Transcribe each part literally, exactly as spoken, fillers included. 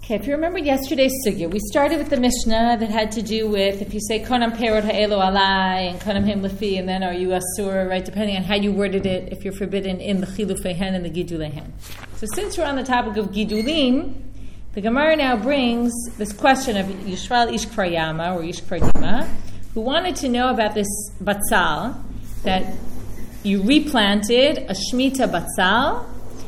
Okay, if you remember yesterday's sugya, we started with the Mishnah that had to do with if you say konam perot ha'elu alai and konam him lefi, and then are you asur, right? Depending on how you worded it, if you're forbidden in the chilufei hen and the gidulei hen. So since we're on the topic of gidulim, the Gemara now brings this question of Yishmael ish Kfar Yama or ish Kfar Dima, who wanted to know about this batzal that you replanted a shmita batzal.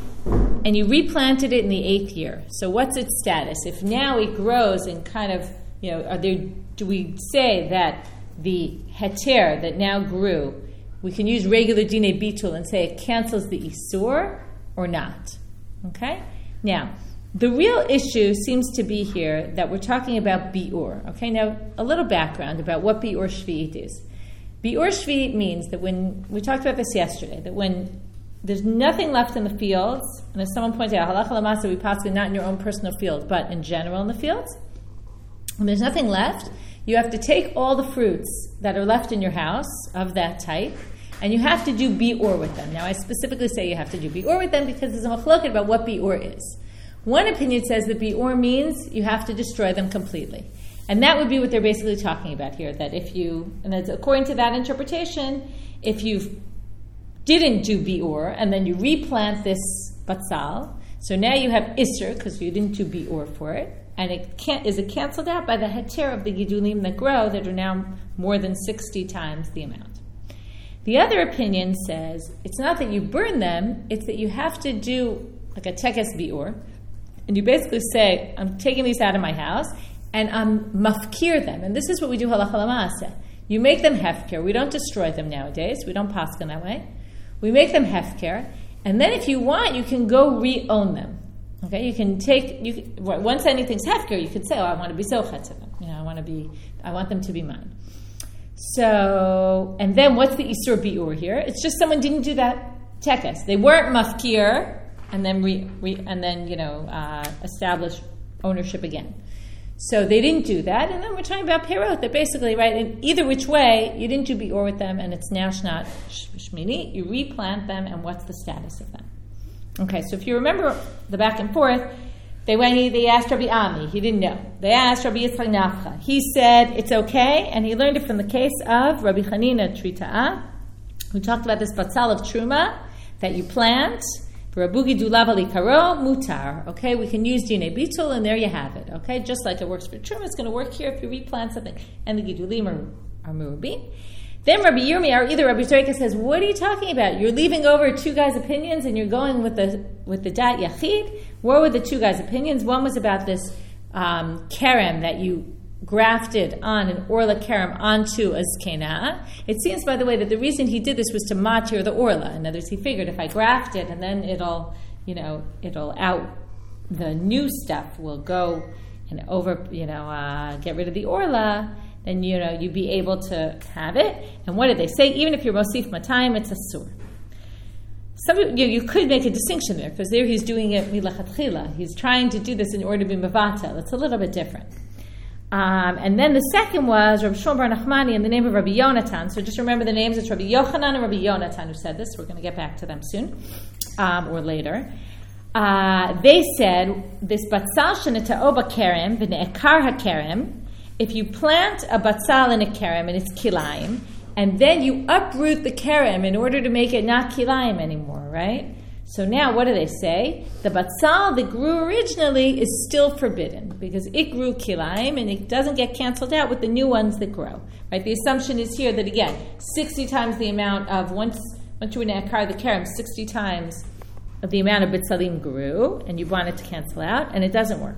And you replanted it in the eighth year. So what's its status? If now it grows and kind of, you know, are there, do we say that the heter that now grew, we can use regular dinei bitul and say it cancels the isur or not? Okay? Now, the real issue seems to be here that we're talking about biur. Okay? Now, a little background about what biur shvi'it is. Biur shvi'it means that when, we talked about this yesterday, that when there's nothing left in the fields, and as someone pointed out, halacha lamasa, we possibly not in your own personal field, but in general in the fields. When there's nothing left, you have to take all the fruits that are left in your house of that type, and you have to do bi'ur with them. Now, I specifically say you have to do bi'ur with them because there's a machloket about what bi'ur is. One opinion says that bi'ur means you have to destroy them completely. And that would be what they're basically talking about here, that if you, and that's according to that interpretation, if you've didn't do bi'ur, and then you replant this batzal, so now you have isser, because you didn't do bi'ur for it, and it can't, is it canceled out by the heter of the gidulim that grow that are now more than sixty times the amount. The other opinion says, it's not that you burn them, it's that you have to do like a tekes bi'ur, and you basically say, I'm taking these out of my house, and I'm mafkir them, and this is what we do halacha l'maaseh. You make them hefker. We don't destroy them nowadays. We don't paskin that way. We make them hefker, and then if you want, you can go re-own them. Okay, you can take. You can, once anything's hefker, you could say, "Oh, I want to be zochet to them. You know, I want to be. I want them to be mine." So, and then what's the isur bi'ur here? It's just someone didn't do that tekes. They weren't mafkir, and then re, re and then you know uh, establish ownership again. So they didn't do that, and then we're talking about perot, that basically, right, in either which way, you didn't do bi'ur with them, and it's now shnat shmini, you replant them, and what's the status of them? Okay, so if you remember the back and forth, they went, they asked Rabbi Ami, he didn't know. They asked Rabbi Yitzchak Nafcha. He said, it's okay, and he learned it from the case of Rabbi Chanina Trita'a, who talked about this batzal of truma, that you plant, Rabugi dulavali karo mutar. Okay, we can use dinei bitul, and there you have it. Okay, just like it works for truma, it's going to work here if you replant something, and the gidulim are, are murubin. Then Rabbi Yirmiyah, or either Rabbi Zoyka says, "What are you talking about? You're leaving over two guys' opinions, and you're going with the with the dat yachid." What were the two guys' opinions? One was about this um, kerem that you grafted on an orla kerem onto a zkena. It seems, by the way, that the reason he did this was to matir the orla. In other words, he figured if I graft it and then it'll, you know, it'll out, the new stuff will go and over, you know, uh, get rid of the orla, then, you know, you'd be able to have it. And what did they say? Even if you're mosif matayim, it's a sur. Some, you, know, you could make a distinction there, because there he's doing it milachatchila. He's trying to do this in order to be mevatel. It's a little bit different. Um, and then the second was Rabbi Shmuel bar Nachmani in the name of Rabbi Yonatan. So just remember the names. It's Rabbi Yochanan and Rabbi Yonatan who said this. We're going to get back to them soon, um, or later. Uh, they said, this batzal sheneta'o b'kerem v'ne'ekar ha'kerem, if you plant a batzal in a kerem and it's kilayim, and then you uproot the kerem in order to make it not kilayim anymore, right? So now, what do they say? The batzal that grew originally is still forbidden because it grew kilayim and it doesn't get canceled out with the new ones that grow. Right? The assumption is here that, again, sixty times the amount of, once once you were in Akar the Kerem, sixty times of the amount of bitzalim grew, and you want it to cancel out, and it doesn't work.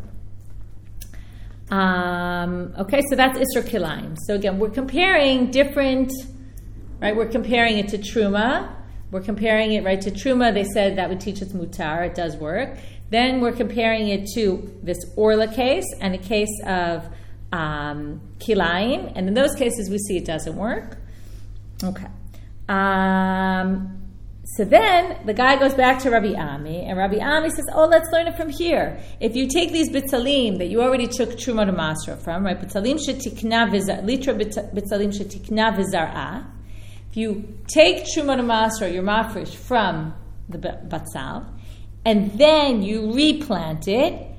Um, okay, so that's Isser Kilayim. So again, we're comparing different, right? We're comparing it to Truma. We're comparing it, right, to Truma. They said that would teach us mutar. It does work. Then we're comparing it to this Orla case and a case of um, Kilayim. And in those cases, we see it doesn't work. Okay. Um, so then the guy goes back to Rabbi Ami, and Rabbi Ami says, oh, let's learn it from here. If you take these bitzalim that you already took Truma to Masra from, right, bitzalim shetikna vizar, litra bitzalim shetikna vizar'ah, if you take Truma to Masra, your mafresh, from the batzal, and then you replant it,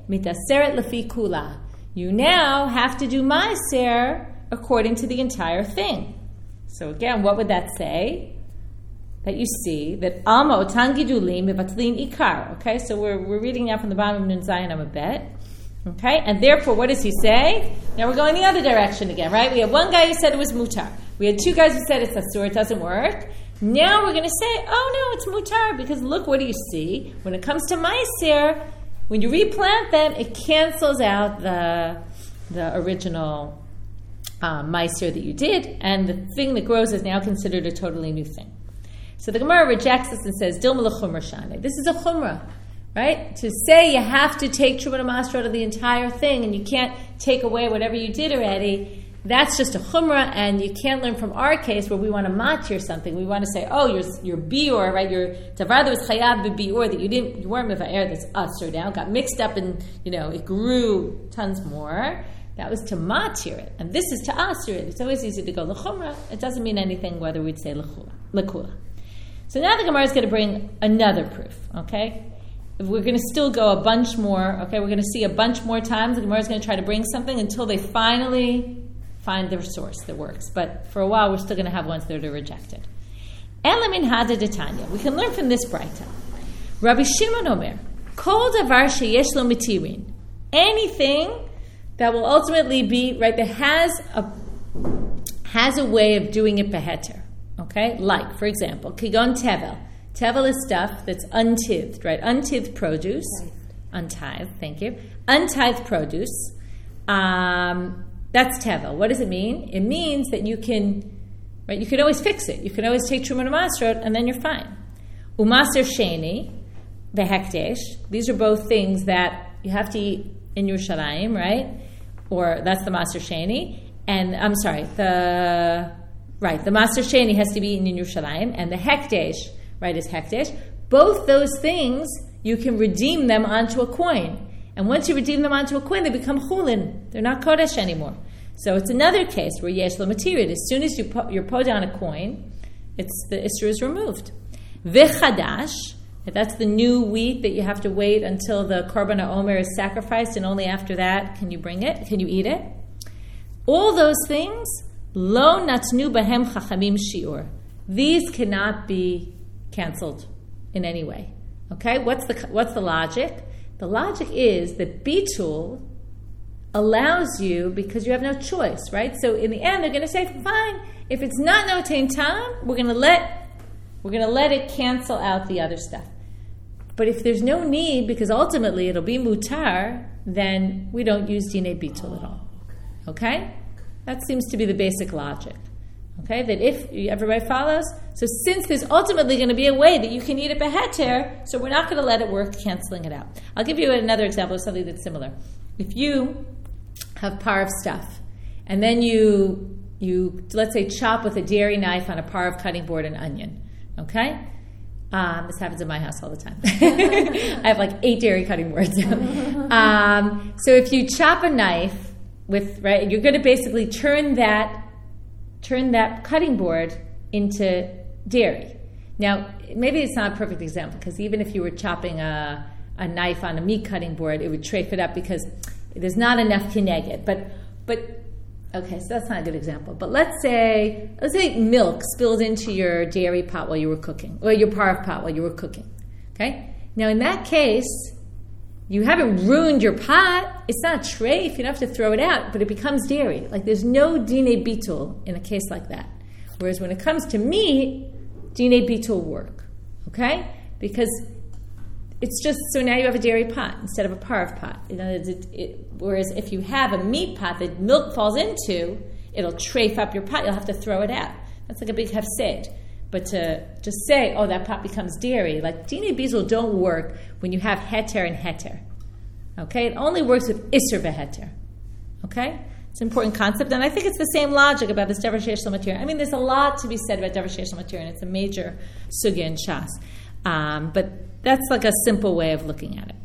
mitaseret lefi kula. You now have to do maaser according to the entire thing. So again, what would that say? That you see that alma otan gidulim mevatlin ikar. Okay, so we're we're reading now from the bottom of Nun Zayin Amabet. Okay, and therefore, what does he say? Now we're going the other direction again, right? We have one guy who said it was mutar. We had two guys who said it's asur, it doesn't work. Now we're going to say, oh no, it's mutar, because look, what do you see? When it comes to maaser, when you replant them, it cancels out the the original um, maaser that you did, and the thing that grows is now considered a totally new thing. So the Gemara rejects this and says, Dilma l'chumra shane. This is a chumrah, right? To say you have to take Truma Masra out of the entire thing and you can't take away whatever you did already, that's just a chumrah, and you can't learn from our case where we want to matir something. We want to say, oh, your your biur, right? Your tavar that was chayad b'biur that you didn't, you weren't miva'er, that's usher now, got mixed up and, you know, it grew tons more. That was to matir it, and this is to asir it. It's always easy to go l'chumrah. It doesn't mean anything whether we'd say l'kula. So now the Gemara is going to bring another proof, okay? We're going to still go a bunch more, okay? We're going to see a bunch more times. The Gemara is going to try to bring something until they finally find their source that works. But for a while, we're still going to have ones that are rejected. Elamin hada detanya. We can learn from this braita. Rabbi Shimon Omer, kol davar sheyesh lo mitirin. Anything that will ultimately be, right, that has a, has a way of doing it beheter. Okay, like, for example, kigon tevel. Tevel is stuff that's untithed, right? Untithed produce. Untithed, thank you. Untithed produce. Um, that's tevel. What does it mean? It means that you can, right, you can always fix it. You can always take Truma Masrot and then you're fine. Umaser sheni, the hekdesh. These are both things that you have to eat in Yerushalayim, right? Or that's the Maser sheni. And, I'm sorry, the... Right, the Maser Sheni has to be eaten in Yerushalayim, and the Hekdesh, right, is Hekdesh. Both those things, you can redeem them onto a coin. And once you redeem them onto a coin, they become Chulin. They're not Kodesh anymore. So it's another case where Yesh Lo Matirid. As soon as you put, you're put down a coin, it's the Isra is removed. V'chadash, that's the new wheat that you have to wait until the Korban HaOmer is sacrificed, and only after that can you bring it, can you eat it. All those things... Lo natnu bahem chachamim shiur. These cannot be canceled in any way. Okay, what's the what's the logic? The logic is that bitul allows you because you have no choice, right? So in the end, they're going to say, fine, if it's not notein tam, we're going to let we're going to let it cancel out the other stuff. But if there's no need, because ultimately it'll be mutar, then we don't use dinei bitul at all. Okay. That seems to be the basic logic, okay? That if everybody follows, so since there's ultimately going to be a way that you can eat it beheter, so we're not going to let it work canceling it out. I'll give you another example of something that's similar. If you have par of stuff, and then you, you let's say, chop with a dairy knife on a par of cutting board an onion, okay? Um, this happens in my house all the time. I have like eight dairy cutting boards. um, so if you chop a knife, With right, you're going to basically turn that turn that cutting board into dairy. Now, maybe it's not a perfect example because even if you were chopping a, a knife on a meat cutting board, it would trafe it up because there's not enough kineged. But but okay, so that's not a good example. But let's say let's say milk spilled into your dairy pot while you were cooking, or your parv pot while you were cooking. Okay, now in that case, you haven't ruined your pot. It's not a treif. You don't have to throw it out, but it becomes dairy. Like there's no dinei bitul in a case like that. Whereas when it comes to meat, dinei bitul work. Okay? Because it's just, so now you have a dairy pot instead of a parv pot. You know, it, it, whereas if you have a meat pot that milk falls into, it'll treif up your pot. You'll have to throw it out. That's like a big hefsed. But to just say, oh, that pot becomes dairy, like dinei bitul don't work when you have heter and heter. Okay? It only works with isser beheter. Okay? It's an important concept, and I think it's the same logic about this davar sheyesh lo matir. I mean, there's a lot to be said about davar sheyesh lo matir, and it's a major sugya in Shas. Um, but that's like a simple way of looking at it.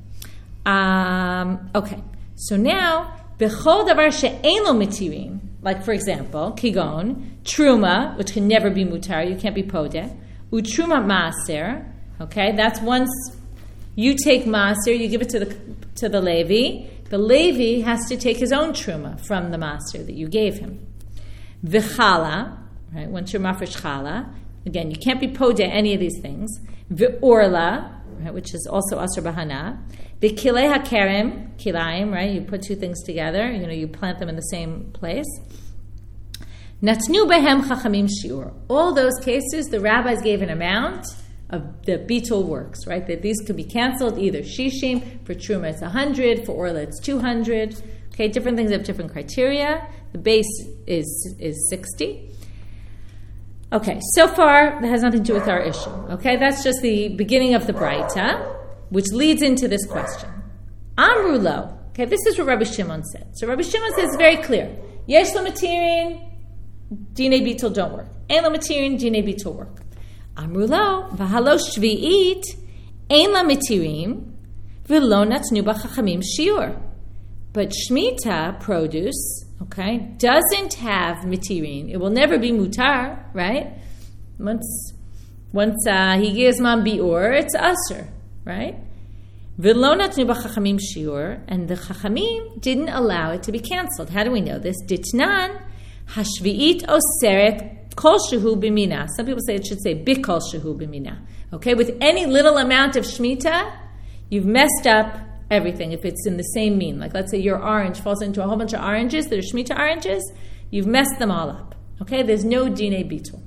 Um, okay. So now, bechol davar she'ein lo matirin, like, for example, kigon, truma, which can never be mutar, you can't be podeh, utruma maaser, okay, that's once you take maaser, you give it to the to the Levi, the Levi has to take his own truma from the master that you gave him. V'chala, right? Once you're mafresh chala, again, you can't be podeh any of these things. V'orla, right, which is also asur bahana. V'kilei hakerem, kilayim, right? You put two things together. You know, you plant them in the same place. Natnu behem chachamim shiur. All those cases, the rabbis gave an amount of the bitul works, right? That these could be canceled, either shishim, for truma it's one hundred, for orla it's two hundred. Okay, different things have different criteria. The base is is sixty. Okay, so far that has nothing to do with our issue. Okay, that's just the beginning of the Braita, which leads into this question. Amru lo. Okay, this is what Rabbi Shimon said. So Rabbi Shimon says it's very clear. Yesh lo matirin, dinei bitul don't work. Ein lo matirin, dinei bitul work. Amru lo, v'halo shvi'it, ein la matirim, v'lo natnu b'chachamim shiur. But Shemitah produce, okay, doesn't have mitirin. It will never be mutar, right? Once once uh, he gives man biur, it's asur, right? V'lo natnu b'chachamim shiur, and the chachamim didn't allow it to be canceled. How do we know this? Ditnan hashvi'it oseret kol shehu b'mina. Some people say it should say bikol shehu b'mina. Okay, with any little amount of Shemitah, you've messed up everything. If it's in the same mean, like let's say your orange falls into a whole bunch of oranges that are Shemitah oranges, you've messed them all up. Okay, there's no dinei bitul.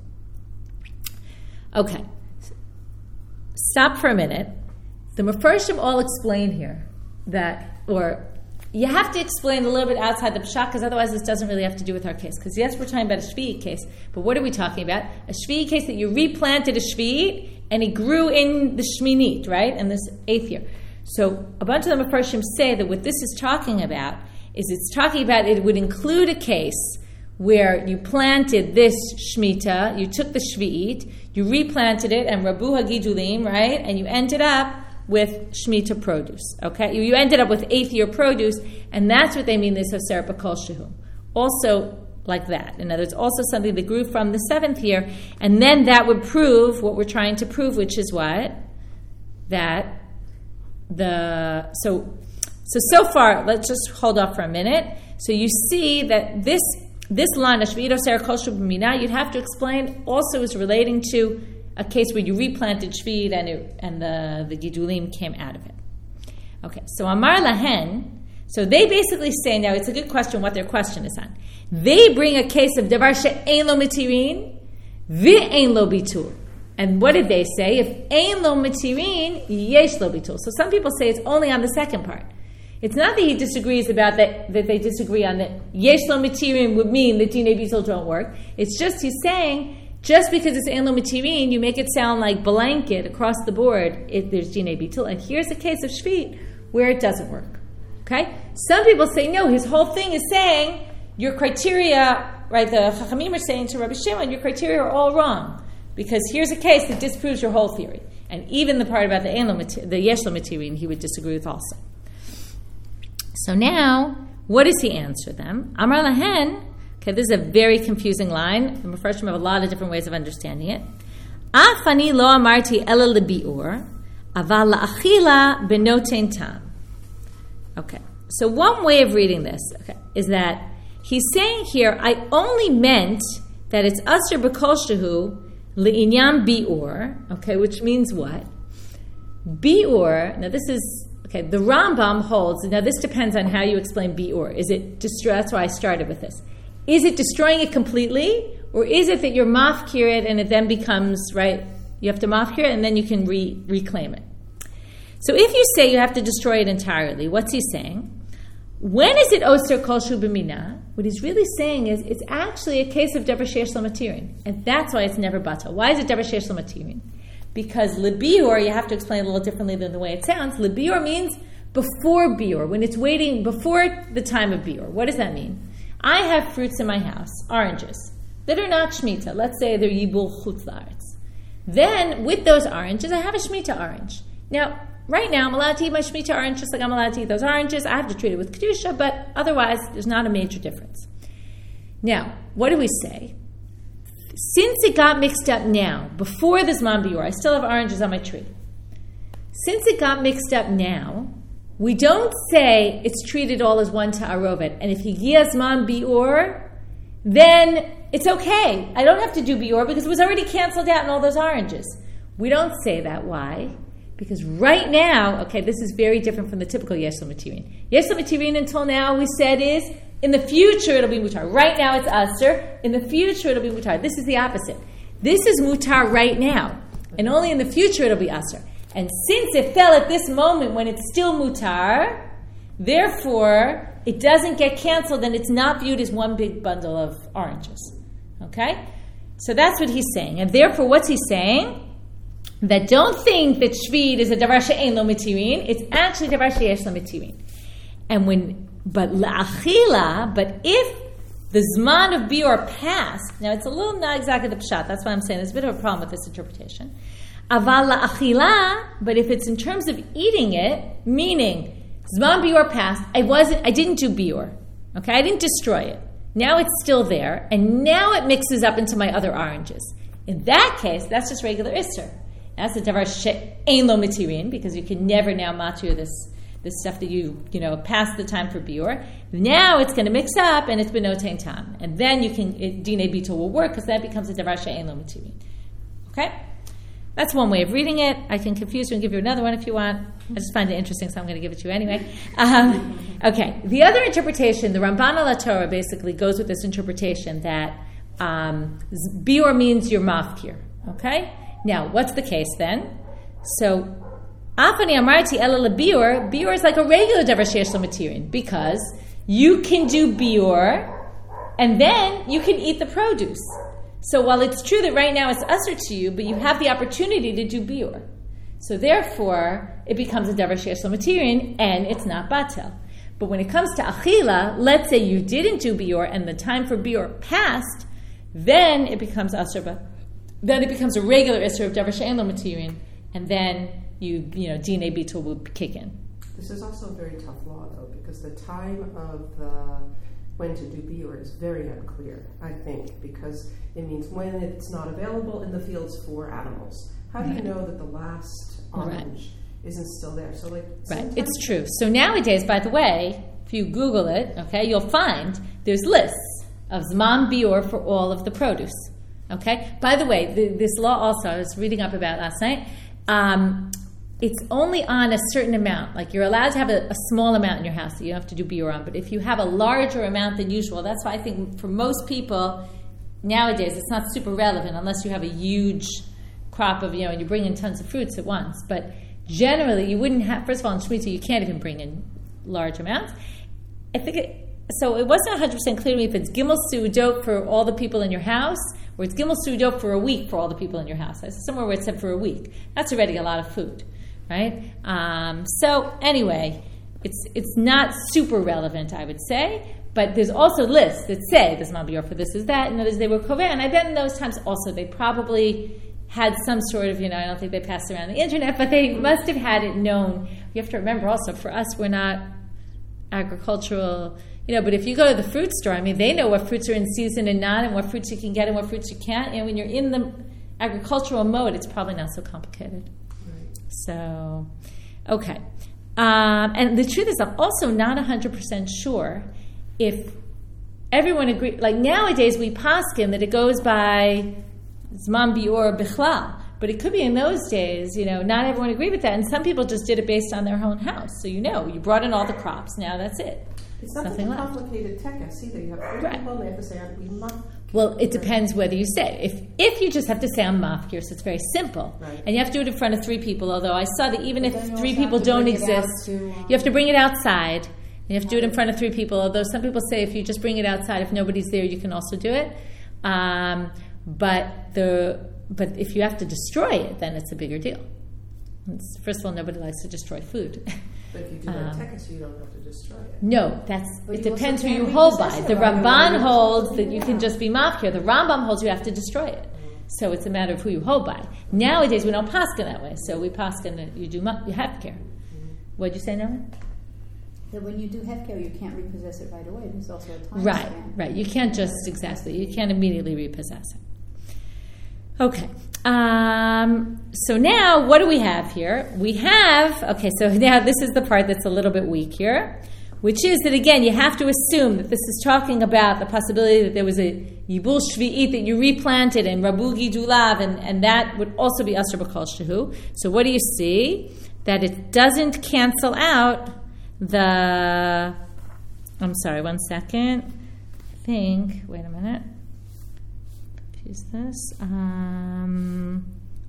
Okay, stop for a minute. The Mefarshim all explain here that, or you have to explain a little bit outside the pshat, because otherwise this doesn't really have to do with our case. Because yes, we're talking about a shvi'it case, but what are we talking about? A shvi'it case that you replanted a shvi'it and it grew in the shminit, right? In this eighth year. So a bunch of the Mefarshim say that what this is talking about is it's talking about it would include a case where you planted this Shemitah, you took the Shvi'it, you replanted it, and Rabu HaGidulim, right? And you ended up with Shemitah produce, okay? You, you ended up with eighth year produce, and that's what they mean, this Oseret B'Kol Shehu. Also like that. In other words, also something that grew from the seventh year, and then that would prove what we're trying to prove, which is what? That The so so so far, let's just hold off for a minute. So you see that this this line of Shvi'it Oseret Kol Shehu B'Mina, you'd have to explain also is relating to a case where you replanted Shvi'it and it, and the the Gidulim came out of it. Okay, so Amar Lahen. So they basically say, now it's a good question what their question is on. They bring a case of Davar she'ein lo mitirin v'ein lo bitul. And what did they say? If ein lo mitirin, yesh lo bitul. So some people say it's only on the second part. It's not that he disagrees about that, that they disagree on that yesh lo mitirin would mean that dinei bitul don't work. It's just he's saying, just because it's ein lo mitirin, you make it sound like blanket across the board, it, there's dinei bitul. And here's a case of shvit where it doesn't work. Okay? Some people say, no, his whole thing is saying, your criteria, right, the Chachamim are saying to Rabbi Shimon, your criteria are all wrong. Because here's a case that disproves your whole theory. And even the part about the ein lo matirin, the yesh lo matirin, he would disagree with also. So now, what does he answer them? Amar lahen, okay, this is a very confusing line. The Mefarshim have a lot of different ways of understanding it. Af ani lo amarti ela lebiur, aval la'achila benoten tam. Okay, so one way of reading this, okay, is that he's saying here, I only meant that it's asur b'kol shehu Le'inyan bi'ur, okay, which means what? Bi'ur, now this is, okay, the Rambam holds, now this depends on how you explain bi'ur. Is it destroy? That's why I started with this. Is it destroying it completely, or is it that you're mafkir it and it then becomes, right, you have to mafkir it and then you can re- reclaim it? So if you say you have to destroy it entirely, what's he saying? When is it Oser Kol Shehu B'Mina? What he's really saying is it's actually a case of Davar Sheyesh Lo Matirin. And that's why it's never Bata. Why is it Davar Sheyesh Lo Matirin? Because Lebiur, you have to explain a little differently than the way it sounds. Lebiur means before Biur, when it's waiting before the time of Biur. What does that mean? I have fruits in my house, oranges, that are not Shemitah. Let's say they're Yibul Chutz La'aretz. Then, with those oranges, I have a Shemitah orange. Now, right now, I'm allowed to eat my Shemitah orange just like I'm allowed to eat those oranges. I have to treat it with Kedusha, but otherwise, there's not a major difference. Now, what do we say? Since it got mixed up now, before the Zman Biur, I still have oranges on my tree. Since it got mixed up now, we don't say it's treated all as one ta'arovet. And if higia zman biur, then it's okay. I don't have to do biur because it was already canceled out in all those oranges. We don't say that. Why? Because right now, okay, this is very different from the typical yesh l'matirin. Yesh l'matirin until now we said is, in the future it'll be mutar. Right now it's aser. In the future it'll be mutar. This is the opposite. This is mutar right now. And only in the future it'll be aser. And since it fell at this moment when it's still mutar, therefore it doesn't get canceled and it's not viewed as one big bundle of oranges. Okay? So that's what he's saying. And therefore what's he saying? That don't think that shvid is a davar she'ein lo mitirin. It's actually davar she'yesh lo mitirin. And when, but la'achila, but if the zman of biur passed, now it's a little not exactly the pshat, that's why I'm saying there's a bit of a problem with this interpretation. Aval la'achila, but if it's in terms of eating it, meaning zman biur passed, I wasn't, I didn't do biur, okay, I didn't destroy it. Now it's still there, and now it mixes up into my other oranges. In that case, that's just regular isser. That's the davar she'ein lo mitirin, because you can never now matir this this stuff that you you know past the time for biur. Now it's going to mix up, and it's benotein tam, and then you can dinei bitul will work because that becomes a davar she'ein lo mitirin. Okay, that's one way of reading it. I can confuse you and give you another one if you want. I just find it interesting, so I'm going to give it to you anyway. Um, okay, the other interpretation, the Ramban al Torah basically goes with this interpretation that um, biur means you're mafkir. Okay. Now, what's the case then? So, afani amarti ela lebiur, biur is like a regular davar sheyesh lo mitirin because you can do biur and then you can eat the produce. So while it's true that right now it's usher to you, but you have the opportunity to do biur. So therefore, it becomes a davar sheyesh lo mitirin and it's not batel. But when it comes to achila, let's say you didn't do biur and the time for biur passed, then it becomes usher batel. Then it becomes a regular isser of davar she'ein lo mitirin, and then you, you know, dinei bitul will kick in. This is also a very tough law, though, because the time of uh, when to do biur is very unclear, I think, because it means when it's not available in the fields for animals. How do right. you know that the last orange right. isn't still there? So, like, right, it's true. So nowadays, by the way, if you Google it, okay, you'll find there's lists of zman biur for all of the produce. Okay. By the way, the, this law also I was reading up about last night. Um, it's only on a certain amount. Like you're allowed to have a, a small amount in your house that you don't have to do biur on. But if you have a larger amount than usual, that's why I think for most people nowadays it's not super relevant unless you have a huge crop of, you know, and you bring in tons of fruits at once. But generally, you wouldn't have. First of all, in Shemitah you can't even bring in large amounts. I think it. So it wasn't one hundred percent clear to me if it's gimel su'udot for all the people in your house, or it's gimel su'udot for a week for all the people in your house. Somewhere where it said for a week. That's already a lot of food, right? Um, so anyway, it's it's not super relevant, I would say, but there's also lists that say there's zman biur for this is that, and others they were koveh, and I bet in those times also they probably had some sort of, you know, I don't think they passed around the internet, but they must have had it known. You have to remember also, for us, we're not agricultural. You know, but if you go to the fruit store, I mean, they know what fruits are in season and not, and what fruits you can get and what fruits you can't. And when you're in the agricultural mode, it's probably not so complicated. Right. So, okay. Um, and the truth is, I'm also not one hundred percent sure if everyone agrees. Like nowadays, we paskin that it goes by zman biur bichlal. But it could be in those days, you know, not everyone agreed with that. And some people just did it based on their own house. So you know, you brought in all the crops. Now that's it. It's not such a complicated text either. You have three right. people, they have to say, we mafkir. Well, it depends whether you say. If if you just have to say, I'm mafkir, so it's very simple. Right. And you have to do it in front of three people, although I saw that even but if three people don't exist, to, um, you have to bring it outside. And you have to do it in front of three people, although some people say if you just bring it outside, if nobody's there, you can also do it. Um, but the but if you have to destroy it, then it's a bigger deal. It's, first of all, nobody likes to destroy food. But if you do um, that text, you don't have to destroy it. No, that's but it you depends who you hold by. The Ramban holds that you can just be mafkir. The Rambam holds you have to destroy it. So it's a matter of who you hold by. Nowadays we don't paskin that way. So we paskin that you do you have care. What'd you say, Noah? That when you do hefker, you can't repossess it right away. There's also a time right, span. Right. You can't just exactly. You can't immediately repossess it. Okay. Um, so now, what do we have here? We have, okay, so now this is the part that's a little bit weak here, which is that, again, you have to assume that this is talking about the possibility that there was a Yibul Shvi'it that you replanted and Rabu Gidulav, and, and that would also be Asr B'Kol Shehu. So what do you see? That it doesn't cancel out the, I'm sorry, one second. I think, wait a minute. Is this? Um,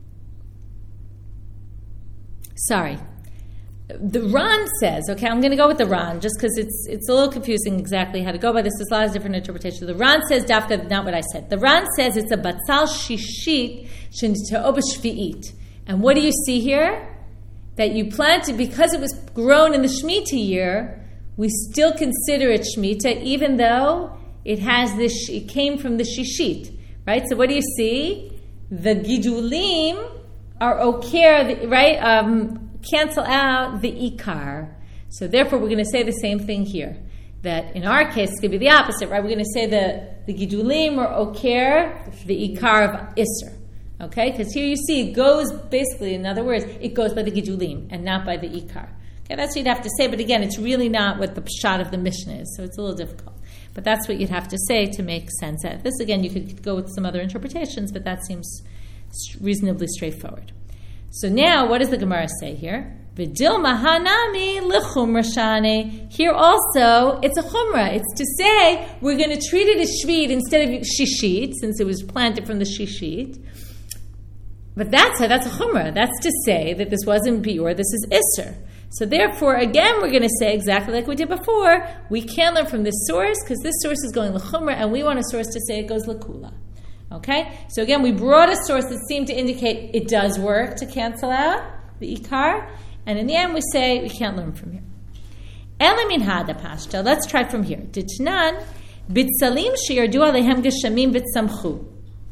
sorry. The Ran says, okay, I'm going to go with the Ran just because it's it's a little confusing exactly how to go by this. There's a lot of different interpretations. The Ran says, Dafka, not what I said. The Ran says it's a Batzal Shishit Shinte'oba Shvi'it. And what do you see here? That you planted, because it was grown in the Shemitah year, we still consider it Shemitah, even though it has this, it came from the Shishit. Right? So what do you see? The Gidulim are okay, right? Um, cancel out the Ikar. So therefore we're going to say the same thing here. That in our case, it's going to be the opposite, right? We're going to say the, the Gidulim are okay, the Ikar of Isser. Okay? Because here you see it goes, basically, in other words, it goes by the Gidulim and not by the Ikar. Okay, that's what you'd have to say, but again, it's really not what the pshat of the Mishnah is, so it's a little difficult. But that's what you'd have to say to make sense. This, again, you could go with some other interpretations, but that seems reasonably straightforward. So now, what does the Gemara say here? V'dil mahanami l'chumra shane. Here also, it's a chumra. It's to say, we're going to treat it as shvit instead of shishit, since it was planted from the shishit. But that's that's a chumra. That's to say that this wasn't biur, this is isser. So therefore, again, we're going to say exactly like we did before, we can't learn from this source because this source is going l'chumra, and we want a source to say it goes l'kula. Okay? So again, we brought a source that seemed to indicate it does work to cancel out the ikar, and in the end we say we can't learn from here. Elamin hada pashta. Let's try from here. Ditnan bitzalim sheyardu alehem geshamim bitsamchu.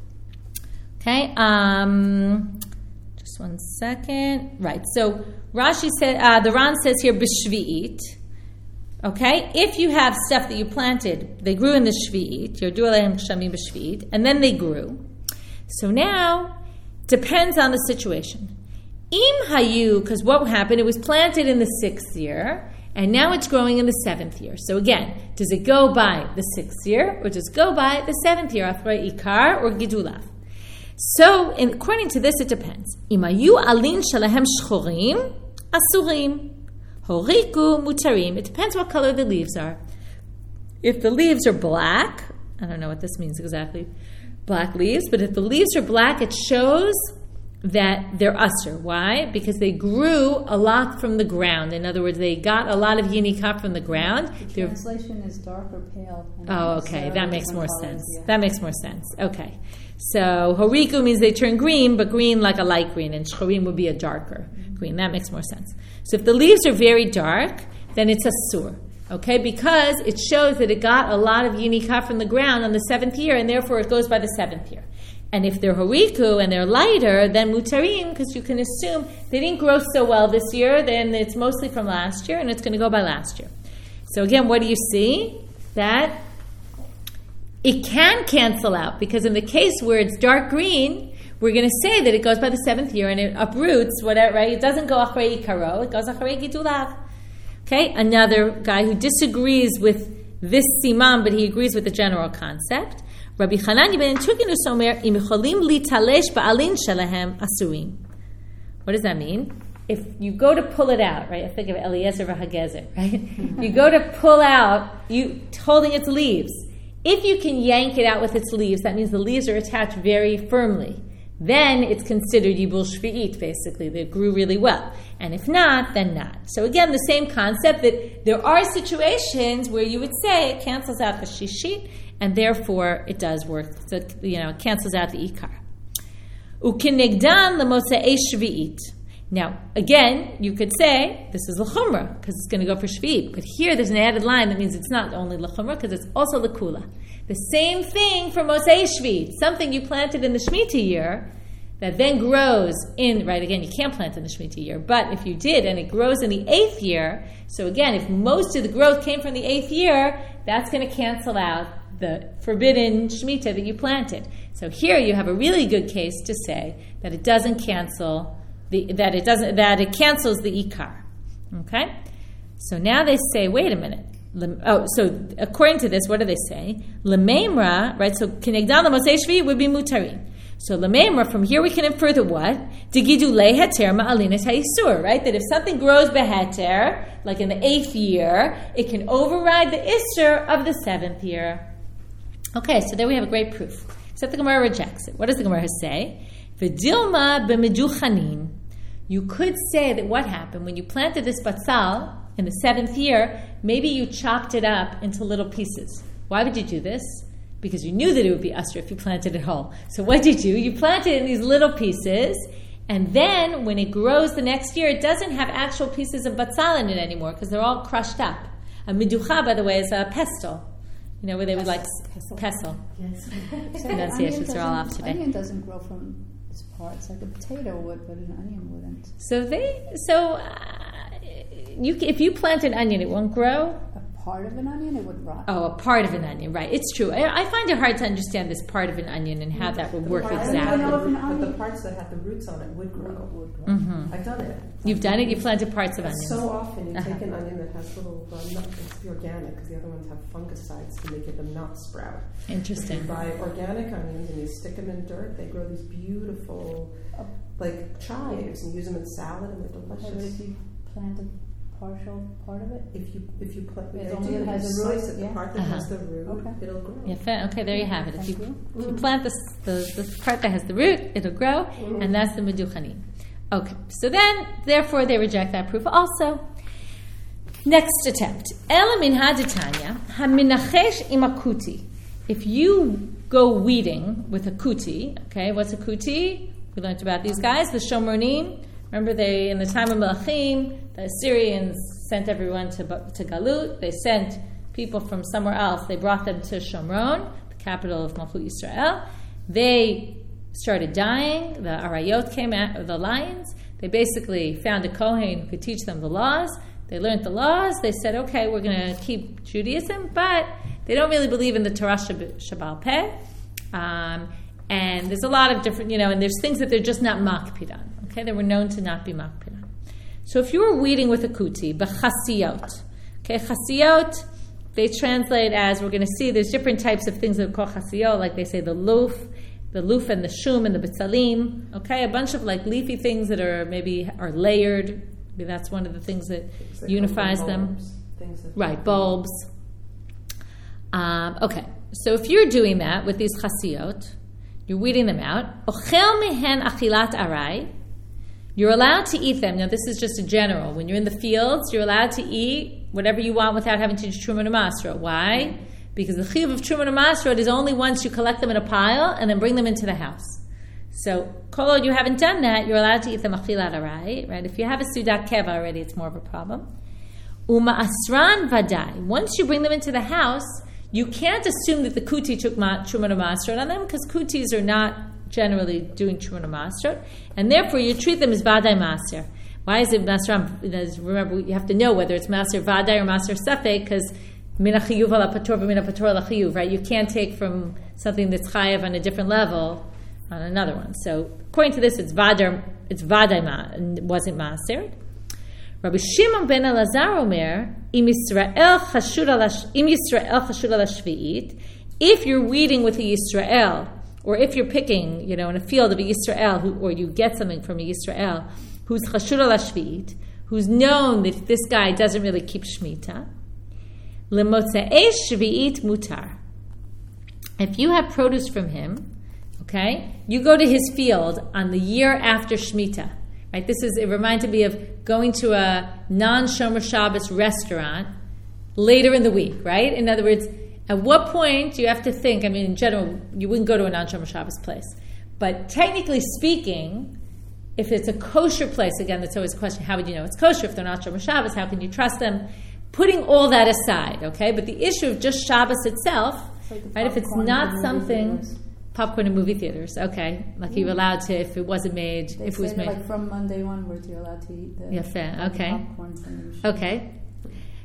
Okay? Um... Just one second. Right. So Rashi said, uh, the Ran says here, b'shvi'it. Okay? If you have stuff that you planted, they grew in the shvi'it, yardu alehem gshamim b'shvi'it, and then they grew. So now, depends on the situation. Im hayu, because what happened, it was planted in the sixth year, and now it's growing in the seventh year. So again, does it go by the sixth year, or does it go by the seventh year, after ikar or gidulav? So, in, according to this, it depends. Imayu alin shalahem shchorim asurim horiku mutarim. It depends what color the leaves are. If the leaves are black, I don't know what this means exactly, black leaves, but if the leaves are black, it shows that they're usher. Why? Because they grew a lot from the ground. In other words, they got a lot of yinikah from the ground. The translation they're, is dark or pale. Oh, okay. That makes more colors, sense. Yeah. That makes more sense. Okay. So, horiku means they turn green, but green like a light green, and shchorim would be a darker mm-hmm. green. That makes more sense. So, if the leaves are very dark, then it's a sur. Okay? Because it shows that it got a lot of yinikah from the ground on the seventh year, and therefore it goes by the seventh year. And if they're horiku and they're lighter, then mutarim, because you can assume they didn't grow so well this year, then it's mostly from last year, and it's going to go by last year. So again, what do you see? That it can cancel out, because in the case where it's dark green, we're going to say that it goes by the seventh year and it uproots whatever, right? It doesn't go achrei ikaro, it goes achrei gidulav. Okay, another guy who disagrees with this siman, but he agrees with the general concept. Rabbi Chananya ben Turkinus omer im cholim litalesh ba'alin shelahem asurim. What does that mean? If you go to pull it out, right? I think of Eliezer v'Hagezer, right? You go to pull out, you holding its leaves. If you can yank it out with its leaves, that means the leaves are attached very firmly. Then it's considered yibul shvi'it, basically. They grew really well. And if not, then not. So again, the same concept that there are situations where you would say it cancels out the shishit, and therefore it does work. So, you know, it cancels out the ikar. Ukinegdan l'mosei shvi'it. Now, again, you could say this is l'chumra because it's going to go for shvi'it. But here there's an added line that means it's not only l'chumra because it's also l'kula. The same thing for mosei shvi'it, something you planted in the Shemitah year that then grows in, right, again, you can't plant in the Shemitah year, but if you did and it grows in the eighth year, so again, if most of the growth came from the eighth year, that's going to cancel out the forbidden Shemitah that you planted. So here you have a really good case to say that it doesn't cancel the that it doesn't that it cancels the Ikar. Okay? So now they say, wait a minute. Oh, so according to this, what do they say? Lememra, right? So Kenegdan Lamosei Shvi would be mutarin. So Lememra, from here we can infer that what? Digidu le heter ma'alinas ha'isur, right? That if something grows beheter, like in the eighth year, it can override the isur of the seventh year. Okay, so there we have a great proof. Except the Gemara rejects it. What does the Gemara say? V'dilma b'meduchanin. You could say that what happened when you planted this batzal in the seventh year, maybe you chopped it up into little pieces. Why would you do this? Because you knew that it would be usher if you planted it whole. So what did you do? You planted it in these little pieces, and then when it grows the next year, it doesn't have actual pieces of batzal in it anymore because they're all crushed up. A miducha, by the way, is a pestle. You know, where they would like pestle. pestle. Yes. Pronunciations are all off today. Onion doesn't grow from its parts like a potato would, but an onion wouldn't. So they, so uh, you, if you plant an onion, it won't grow. A part of an onion, it would rot. Oh, a part of an onion, right? It's true. I, I find it hard to understand this part of an onion and how that would work exactly. I know of an onion, but the parts that have the roots on it would grow. Would grow. Mm-hmm. I've done it. You've done it. You planted parts of onions. So often you uh-huh. take an onion that has little, uh, not, it's the organic because the other ones have fungicides to make them not sprout. Interesting. If you buy organic onions and you stick them in dirt, they grow these beautiful, like chives, and use them in salad, and they're delicious. Okay, but if you plant a partial part of it, if you if you plant, it they only do, has you a root, slice it, yeah. the part that Uh-huh. has the root, Okay. it'll grow. Yeah, fair. Okay, there you have it. If you, Mm-hmm. if you plant this, the, the part that has the root, it'll grow, Mm-hmm. and that's the meduchanim. Okay, so then, therefore, they reject that proof also. Next attempt. Ela min haditanya haminachesh imakuti. If you go weeding with a kuti, okay, what's a kuti? We learned about these guys, the Shomronim. Remember, they in the time of Melachim, the Assyrians sent everyone to to Galut. They sent people from somewhere else. They brought them to Shomron, the capital of Malchut Yisrael. They started dying. The Arayot came out, or the lions. They basically found a Kohen who could teach them the laws. They learned the laws. They said, okay, we're going to keep Judaism, but they don't really believe in the Torah Shabbal Peh. Um, and there's a lot of different, you know, and there's things that they're just not makpid on. Okay, they were known to not be makpid on. So if you were weeding with a kuti, b'chasiyot, okay, chasiyot, they translate as, we're going to see, there's different types of things that are called chasiyot, like they say the luf, the luf and the shum and the betzalim, okay, a bunch of like leafy things that are maybe are layered. Maybe that's one of the things that Like unifies bulbs, them. Things that Right, bulbs. Um, okay, so if you're doing that with these chasiyot, you're weeding them out. Ochel mehen achilat arai. You're allowed to eat them. Now, this is just a general. When you're in the fields, you're allowed to eat whatever you want without having to do Truma Masrot. Why? Because the chiyuv of Truma Masrot is only once you collect them in a pile and then bring them into the house. So, kol you haven't done that, you're allowed to eat them achilat arai, right? If you have a sudat keva already, it's more of a problem. Uma asran vadai. Once you bring them into the house, you can't assume that the kuti took ma- Truma Masrot on them because kutis are not generally doing Truma Masrot, and therefore you treat them as vadai maser. Why is it masram? Remember, you have to know whether it's maser vadai or maser safek, because mina chiyuv ala pator v'mina pator ala chiyuv, right? You can't take from something that's chayav on a different level on another one. So according to this, it's vadai, it's vadai ma, and it wasn't maser. Rabbi Shimon ben Elazar Omer, im Yisrael chashud ala im Yisrael chashud ala shvi'it. If you're weeding with a Yisrael, or if you're picking, you know, in a field of a Yisrael, who, or you get something from a Yisrael, who's chashud ala shvi'it, who's known that this guy doesn't really keep shmita, lemotzei shvi'it mutar. If you have produce from him, okay, you go to his field on the year after shmita. Right? This is, it reminded me of going to a non-Shomer Shabbos restaurant later in the week, right? In other words, at what point do you have to think, I mean, in general, you wouldn't go to a non-Shomer Shabbos place. But technically speaking, if it's a kosher place, again, that's always a question, how would you know it's kosher if they're not Shomer Shabbos? How can you trust them? Putting all that aside, okay? But the issue of just Shabbos itself, like right, if it's not something... Popcorn in movie theaters, okay. Like you're allowed to, if it wasn't made, They if it was say made. like from Monday onwards, you're allowed to eat the Yeah, fair, okay. popcorn from the machine. Okay.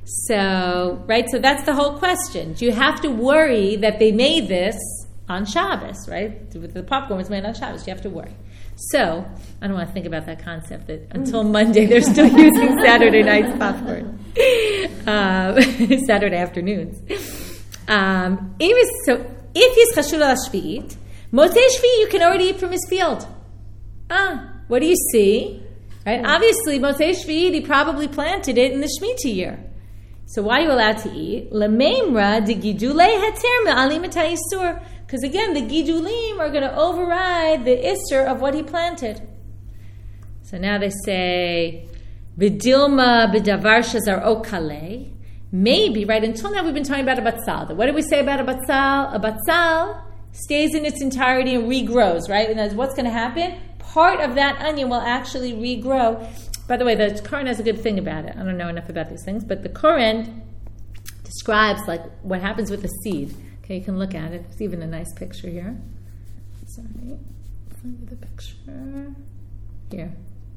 So, right, so that's the whole question. Do you have to worry that they made this on Shabbos, right? The popcorn was made on Shabbos. You have to worry. So, I don't want to think about that concept that until Monday they're still using Saturday night's popcorn. Um, Saturday afternoons. Um, so, if he's chashul al shvi'it, Motzei Shvi, you can already eat from his field. Ah, what do you see? Right? Obviously, Motzei Shvi'it, he probably planted it in the Shemitah year. So why are you allowed to eat? L'meimra de gidulei heter me'alim et ha'isur. Because again, the gidulim are going to override the isur of what he planted. So now they say, B'dilma b'davar shazar okale. Maybe, right, until now we've been talking about a batzal. What did we say about a batzal? A batzal stays in its entirety and regrows, right? And that's what's going to happen? Part of that onion will actually regrow. By the way, the Koren has a good thing about it. I don't know enough about these things, but the Koren describes like what happens with the seed. Okay, you can look at it. There's even a nice picture here. Sorry, find the picture here.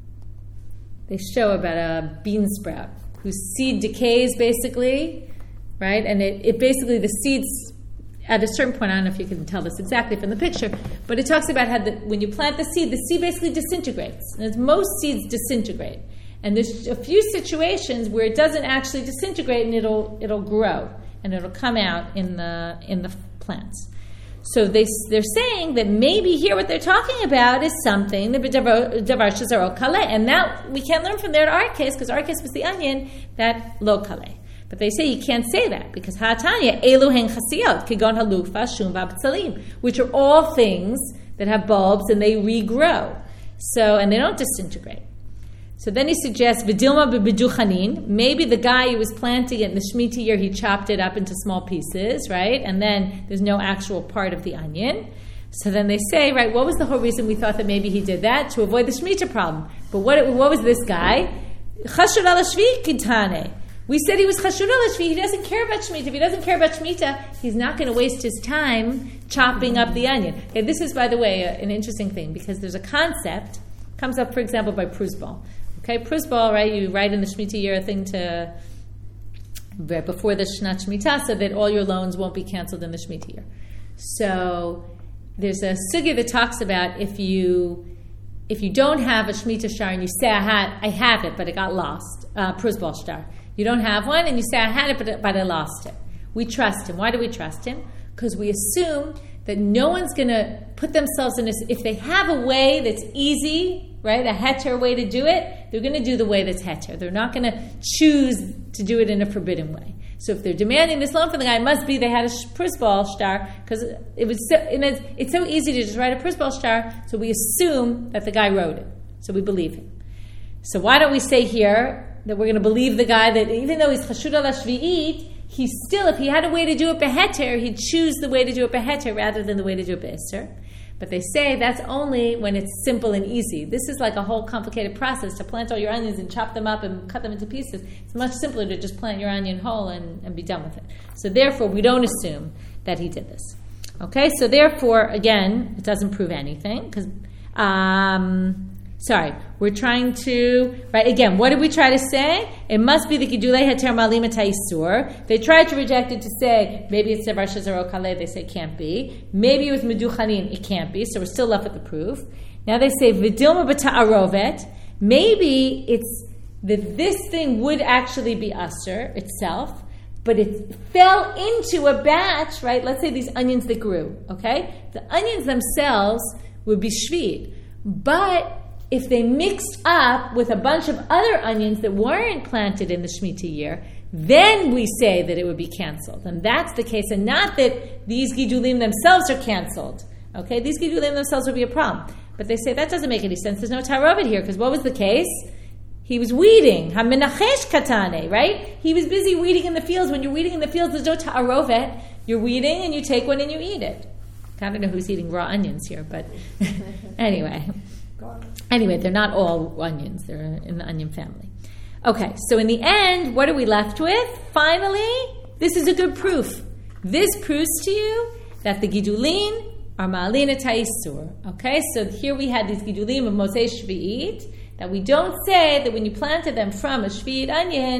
They show about a bean sprout whose seed decays basically, right? And it, it basically the seeds at a certain point. I don't know if you can tell this exactly from the picture, but it talks about how the, when you plant the seed, the seed basically disintegrates. And as most seeds disintegrate, and there's a few situations where it doesn't actually disintegrate, and it'll it'll grow and it'll come out in the in the plants. So they they're saying that maybe here what they're talking about is something the davar shazar kale, and that we can't learn from there to our case because our case was the onion that lo kale. But they say you can't say that because ha'atanya elu hen chasiyot kigon halufa shum v'abtzalim, which are all things that have bulbs and they regrow. So and they don't disintegrate. So then he suggests v'dilma b'biduchanin. Maybe the guy who was planting it in the Shemitah year, he chopped it up into small pieces, right? And then there's no actual part of the onion. So then they say, right, what was the whole reason we thought that maybe he did that? To avoid the Shemitah problem. But what what was this guy? Chashur al shvi kitane. We said he was chashur al shvi. He doesn't care about Shemitah. If he doesn't care about Shemitah, he's not going to waste his time chopping up the onion. Okay, this is, by the way, a, an interesting thing because there's a concept, comes up, for example, by Prusbal. Okay, Prusbal, right, you write in the Shemitah year a thing to, before the Shnat Shemitah, so that all your loans won't be canceled in the Shemitah year. So there's a sugya that talks about if you if you don't have a Shemitah shtar and you say, I, had, I have it, but it got lost, uh, Prusbal shtar. You don't have one, and you say, I had it, but, but I lost it. We trust him. Why do we trust him? Because we assume that no one's going to put themselves in this. If they have a way that's easy, right, a heter way to do it, they're going to do the way that's heter. They're not going to choose to do it in a forbidden way. So if they're demanding this loan from the guy, it must be they had a Prusbal shtar, because it was so, it's, it's so easy to just write a Prusbal shtar, so we assume that the guy wrote it. So we believe him. So why don't we say here that we're going to believe the guy that even though he's chashur al shvi'it, he still, if he had a way to do it beheter, he'd choose the way to do it beheter rather than the way to do it be'isr. But they say that's only when it's simple and easy. This is like a whole complicated process to plant all your onions and chop them up and cut them into pieces. It's much simpler to just plant your onion whole and, and be done with it. So therefore, we don't assume that he did this. Okay, so therefore, again, it doesn't prove anything. Because, um, sorry, we're trying to, right, again, what did we try to say? It must be the Gidulei Heter Malim et HaIsur. They tried to reject it to say, maybe it's Davar Shazar Okale, they say it can't be. Maybe it was Meduchanin, it can't be, so we're still left with the proof. Now they say, V'dilma b'ta'arovet, maybe it's that this thing would actually be Asur itself, but it fell into a batch, right? Let's say these onions that grew, okay? The onions themselves would be Shvit, but if they mixed up with a bunch of other onions that weren't planted in the Shemitah year, then we say that it would be canceled. And that's the case, and not that these Gidulim themselves are canceled. Okay, these Gidulim themselves would be a problem. But they say that doesn't make any sense. There's no Tarovet here, because what was the case? He was weeding. HaMenachesh katane, right? He was busy weeding in the fields. When you're weeding in the fields, there's no Tarovet. You're weeding, and you take one and you eat it. I don't know who's eating raw onions here, but anyway. Anyway, they're not all onions. They're in the onion family. Okay, so in the end, what are we left with? Finally, this is a good proof. This proves to you that the Gidulin are Ma'alin et HaIsur. Okay, so here we had these Gidulim of Motzei Shvi'it, that we don't say that when you planted them from a Shvi'it onion,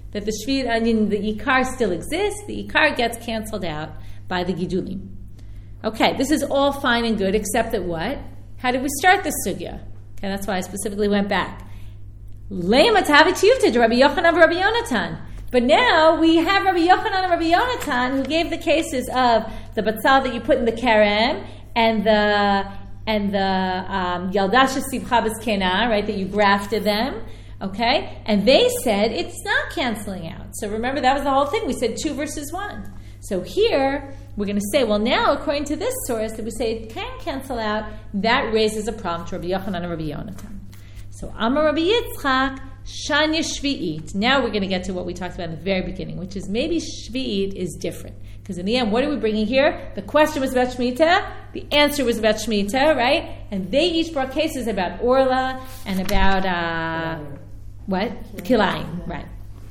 that the Shvi'it onion, the Ikar still exists. The Ikar gets canceled out by the Gidulim. Okay, this is all fine and good, except that what? How did we start this sugya? Okay, that's why I specifically went back. Lema Tavitiyuta to Rabbi Yochanan and Rabbi Yonatan. But now we have Rabbi Yochanan and Rabbi Yonatan who gave the cases of the batzal that you put in the karem and the and the um, Yaldash Sibcha B'Skena, right, that you grafted them. Okay? And they said it's not canceling out. So remember, that was the whole thing. We said two versus one. So here, we're going to say, well, now, according to this source, that we say it can cancel out, that raises a problem to Rabbi Yochanan and Rabbi Yonatan. So, Amar Rabbi Yitzchak, Shanya Shvi'it. Now we're going to get to what we talked about in the very beginning, which is maybe Shvi'it is different. Because in the end, what are we bringing here? The question was about Shemitah. The answer was about Shemitah, right? And they each brought cases about Orla and about, uh, what? Kilayim, right.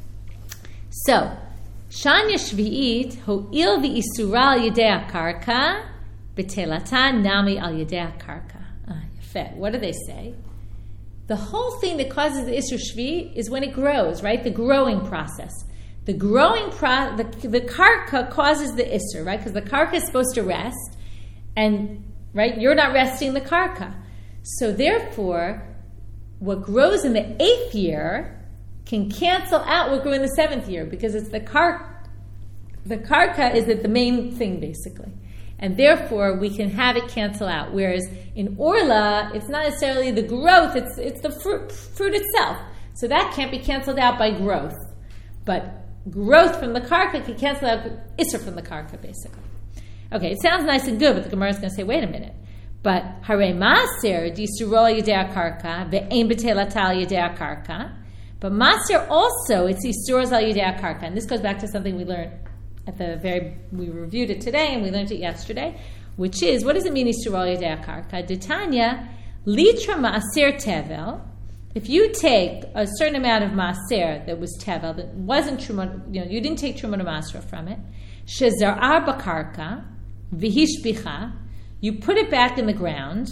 So, Shanya Shvi'it, Ho'il v'isura al yedei karka, b'telata nami al yedei karka. Ah, yafet. What do they say? The whole thing that causes the Isur Shvi is when it grows, right? The growing process. The growing pro, the, the karka causes the Isur, right? Because the karka is supposed to rest, and, right, you're not resting the karka. So therefore, what grows in the eighth year can cancel out what grew in the seventh year, because it's the kar, the karka is the main thing, basically. And therefore, we can have it cancel out. Whereas in Orla, it's not necessarily the growth, it's it's the fruit, fruit itself. So that can't be canceled out by growth. But growth from the karka can cancel out Isser from the karka, basically. Okay, it sounds nice and good, but the Gemara is going to say, wait a minute. But Hare Maser, Disuro Yedea Karka, Ve'em Betelatal Yedea Karka. But Maser also, it's Isuros Al Yedea Karka. And this goes back to something we learned at the very, we reviewed it today and we learned it yesterday, which is, what does it mean, Isuros Al Yedea Karka? Detanya, Litra Maaser Tevel. If you take a certain amount of Maaser that was Tevel, that wasn't Truma, you know, you didn't take Truma Maaser from it, Shezar'ar Bakarka, Vihishbicha, you put it back in the ground,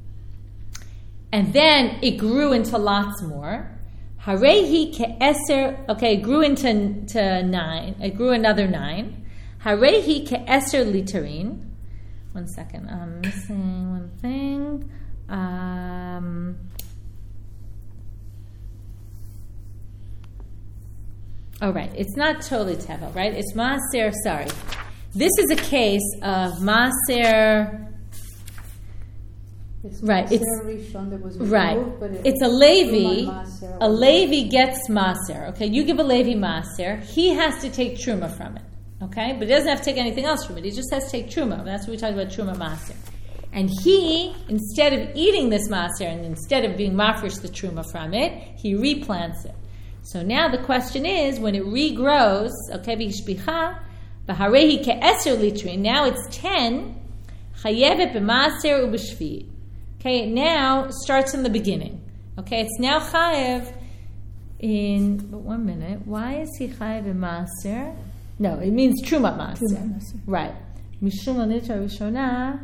and then it grew into lots more. Harehi ke'eser, okay, it grew into to nine. It grew another nine. Harehi ke'eser literin. One second, I'm missing one thing. Um, oh, right, it's not totally tevel, right? It's maaser, sorry. This is a case of maaser. It's right, it's that was removed, right. But it it's a Levi. A Levi gets maser. Okay, you give a Levi maser. He has to take truma from it. Okay, but he doesn't have to take anything else from it. He just has to take truma. That's what we talk about, truma maser. And he, instead of eating this maser and instead of being mafresh the truma from it, he replants it. So now the question is, when it regrows, okay, b'hishbicha, b'harehi ke'eser litrin. Now it's ten. Chayevet b'maser u'b'shvi. Okay, it now starts in the beginning. Okay, it's now chayev in, but one minute, why is he chayev in maaser? No, it means trumat maaser. Right. Mishum l'nitra rishona.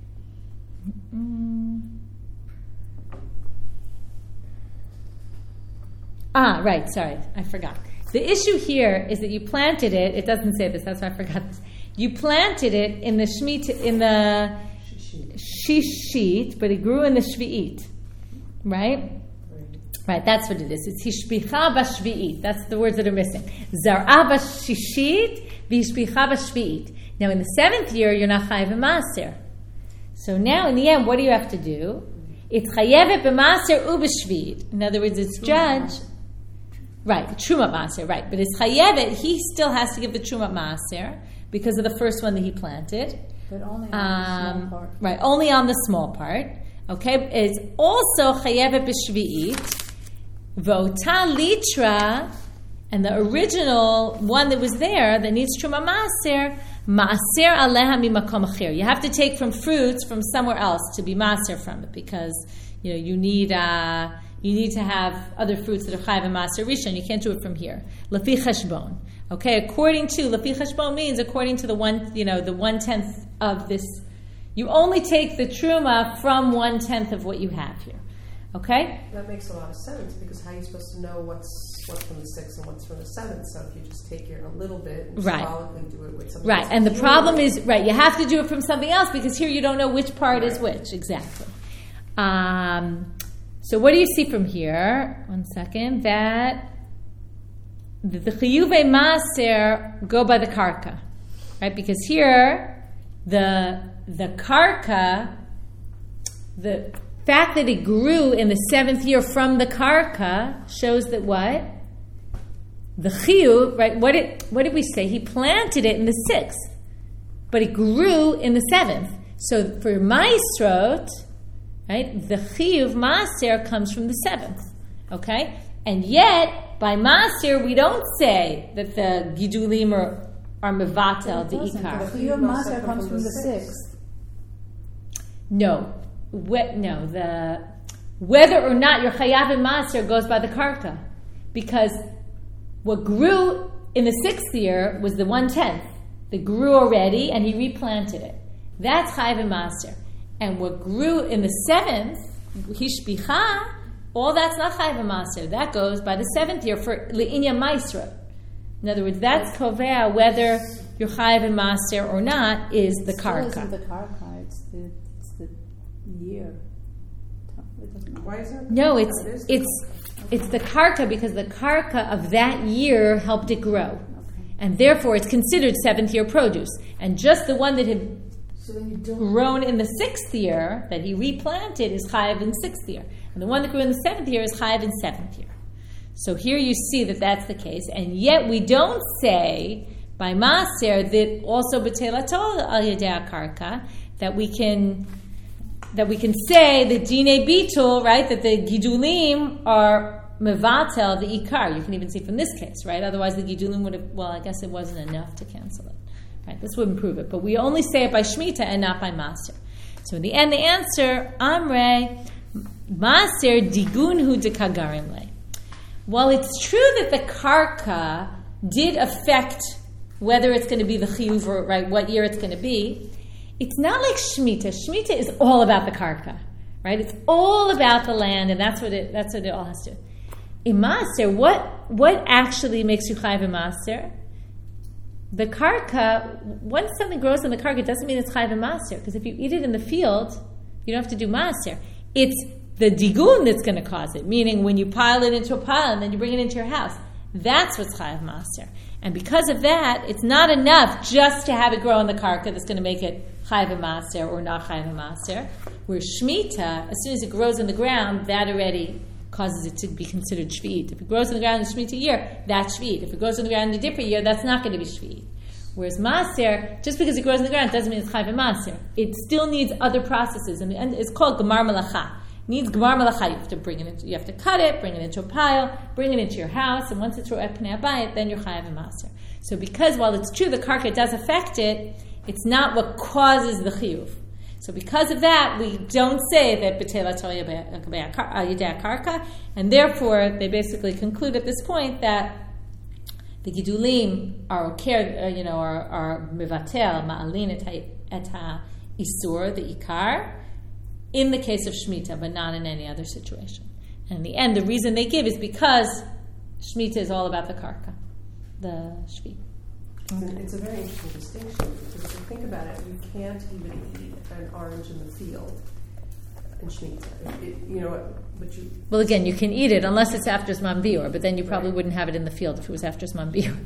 Ah, right, sorry, I forgot. The issue here is that you planted it, it doesn't say this, that's why I forgot this. You planted it in the Shemitah, in the Shishit, but it grew in the Shvi'it, right? Right, that's what it is. It's Hishbicha b'Shvi'it. That's the words that are missing. Zar'a b'Shishit, v'Hishbicha b'Shvi'it. Now, in the seventh year, you're not chayev b'maser. So now, in the end, what do you have to do? It's chayevet b'maser u'b'Shvi'it. In other words, it's judged. Right, truma maser, right. But it's chayevet, he still has to give the truma maser because of the first one that he planted. But only on um, the small part. Right, only on the small part. Okay, it's also chayevet b'shvi'it, v'ota litra, and the original one that was there that needs truma maser, maaser aleha mimakom acher. You have to take from fruits from somewhere else to be maser from it because you know you need uh, you need to have other fruits that are chayev and maser rishon. You can't do it from here. Lefi cheshbon. Okay, according to Lefi Cheshbon means according to the one, you know, the one tenth of this. You only take the truma from one tenth of what you have here. Okay, that makes a lot of sense because how are you supposed to know what's what's from the sixth and what's from the seventh. So if you just take your a little bit and Right. symbolically do it with something Right, else, and the it's problem really- is, right, you have to do it from something else because here you don't know which part is Right. which, exactly. Um, so what do you see from here? One second. That the, the chiyuvei maaser go by the karka, right? Because here, the the karka, the fact that it grew in the seventh year from the karka shows that what? The chiyuv, right? What did what did we say? He planted it in the sixth, but it grew in the seventh. So for Maasrot, right, the chiyuv maaser comes from the seventh. Okay, and yet by maaser we don't say that the gidulim are are mevatel the ikar. The chiyuv maaser comes from the sixth. No, we, no. The whether or not you're chayav and maaser goes by the karka, because what grew in the sixth year was the one tenth that grew already, and he replanted it. That's chayav and maaser. And what grew in the seventh, hishbicha, all that's not chayav and maaser. That goes by the seventh year for leinya maasra. In other words, that's kovea whether you're chayav and maaser or not is the It still karka. isn't the karka. It's the it's the year. It doesn't matter. Why is it? No, it's It is. it's it's the karka because the karka of that year helped it grow, Okay. and therefore it's considered seventh year produce. And just the one that had So then you don't. grown in the sixth year that he replanted is chayav in sixth year, and the one that grew in the seventh year is chayav in seventh year. So here you see that that's the case, and yet we don't say by maaser that also b'teilato al yedei karka that we can. That we can say that dine bitul, right, that the gidulim are mevatel, the ikar. You can even see from this case, right? Otherwise the gidulim would have, well, I guess it wasn't enough to cancel it. Right? This wouldn't prove it. But we only say it by Shemitah and not by Maaser. So in the end, the answer, Amre, Maaser digunhu de kagarim le. While it's true that the karka did affect whether it's going to be the chiyuv or, right, what year it's going to be, it's not like Shemitah. Shemitah is all about the karka, right? It's all about the land, and that's what it that's what it all has to do. In Maaser, what what actually makes you chayav in Maaser? The karka, once something grows in the karka, it doesn't mean it's chayav in Maaser, because if you eat it in the field, you don't have to do Maaser. It's the digun that's going to cause it, meaning when you pile it into a pile and then you bring it into your house. That's what's chayav Maaser. And because of that, it's not enough just to have it grow in the karka that's going to make it chayav maaser or not chayav maaser. Where Shemitah, as soon as it grows in the ground, that already causes it to be considered shvi'it. If it grows in the ground in the Shemitah year, that's shvi'it. If it grows in the ground in the different year, that's not going to be shvi'it. Whereas maaser, just because it grows in the ground doesn't mean it's chayav maaser. It still needs other processes, and it's called gemar malacha. It needs gemar malacha. You have to bring it into, you have to cut it, bring it into a pile, bring it into your house, and once it's ro'eh pnei habayit, then you're chayav maaser. So because while it's true the karka does affect it, it's not what causes the chiyuv. So because of that, we don't say that b'teilato yedei karka, and therefore they basically conclude at this point that the gidulim are care, you know, are, are mevatel ma'alin et ha-isur, the ikar, in the case of Shemitah, but not in any other situation. And in the end, the reason they give is because Shemitah is all about the karka, the shvi. Okay. It's a very interesting distinction because if you think about it, you can't even eat an orange in the field in Shemitah. It, you know, but you. Well, again, you can eat it unless it's after Zman Biur, but then you probably Right. wouldn't have it in the field if it was after Zman Biur.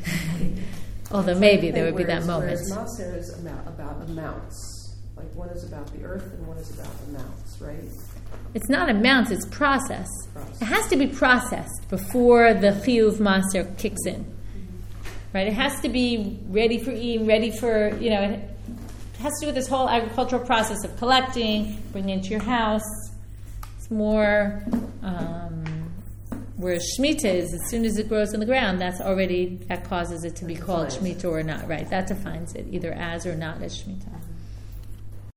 Although maybe there would be that whereas, moment. Whereas Maaser is about, about amounts. Like one is about the earth and one is about amounts, right? It's not amounts, it's process. Process. It has to be processed before the chiyuv maaser kicks in. Right? It has to be ready for eating, ready for, you know, it has to do with this whole agricultural process of collecting, bringing it into your house. It's more, um, whereas Shemitah is, as soon as it grows in the ground, that's already, that causes it to be called Defines it. Shemitah or not. Right? That defines it, either as or not as Shemitah.